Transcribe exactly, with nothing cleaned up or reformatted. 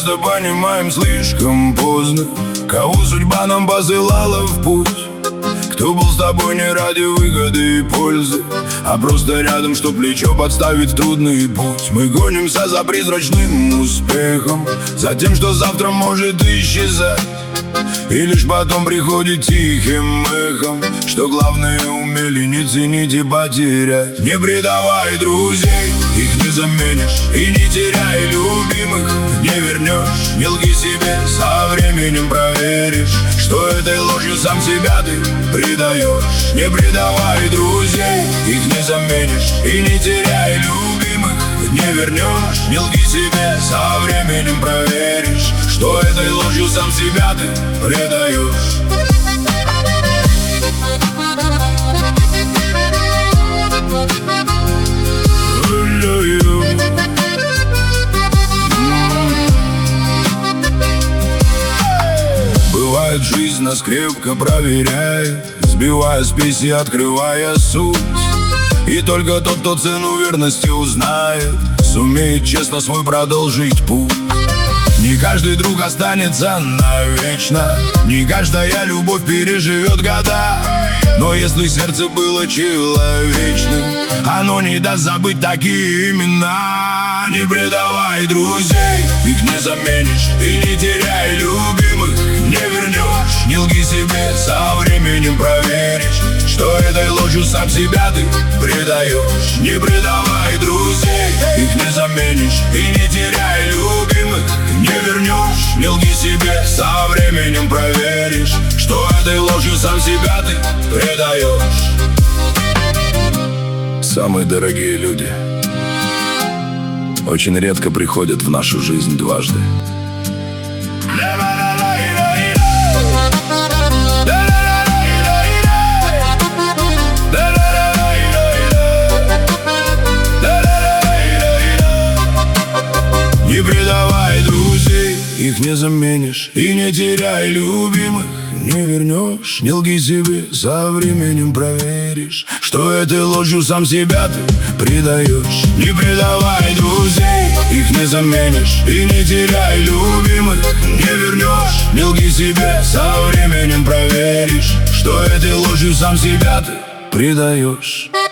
часто понимаем слишком поздно, кого судьба нам посылала в путь. Кто был с тобой не ради выгоды и пользы, а просто рядом, что плечо подставить в трудный путь. Мы гонимся за призрачным успехом, за тем, что завтра может исчезать, и лишь потом приходит тихим эхом, что главное умели не ценить и потерять. Не предавай друзей, их не заменишь, и не теряй любимых, не вернешь. Не лги себе, со временем проверишь, что этой ложью сам себя ты предаешь. Не предавай друзей, их не заменишь, и не теряй любимых, не вернешь. Не лги себе, со временем проверишь, что этой ложью сам себя ты предаешь. Бывает, жизнь нас крепко проверяет, сбивая спесь и открывая суть. И только тот, кто цену верности узнает, сумеет честно свой продолжить путь. Не каждый друг останется навечно, не каждая любовь переживет года. Но если сердце было человечным, оно не даст забыть такие имена. Не предавай друзей, их не заменишь, и не теряй любимых, не вернешь. Не лги себе, со временем проверишь, что этой ложью сам себя ты предаешь. Не предавай друзей, их не заменишь, и не теряй любимых, не вернешь. Не лги себе, со временем проверишь, что этой ложью сам себя ты предаешь. Самые дорогие люди очень редко приходят в нашу жизнь дважды. Не предавай друзей, их не заменишь, и не теряй любимых, не вернешь. Не лги себе, со временем проверишь, что этой ложью сам себя ты предаешь. Не предавай друзей, их не заменишь, и не теряй любимых, не вернешь. Не лги себе, со временем проверишь, что этой ложью сам себя ты предаешь.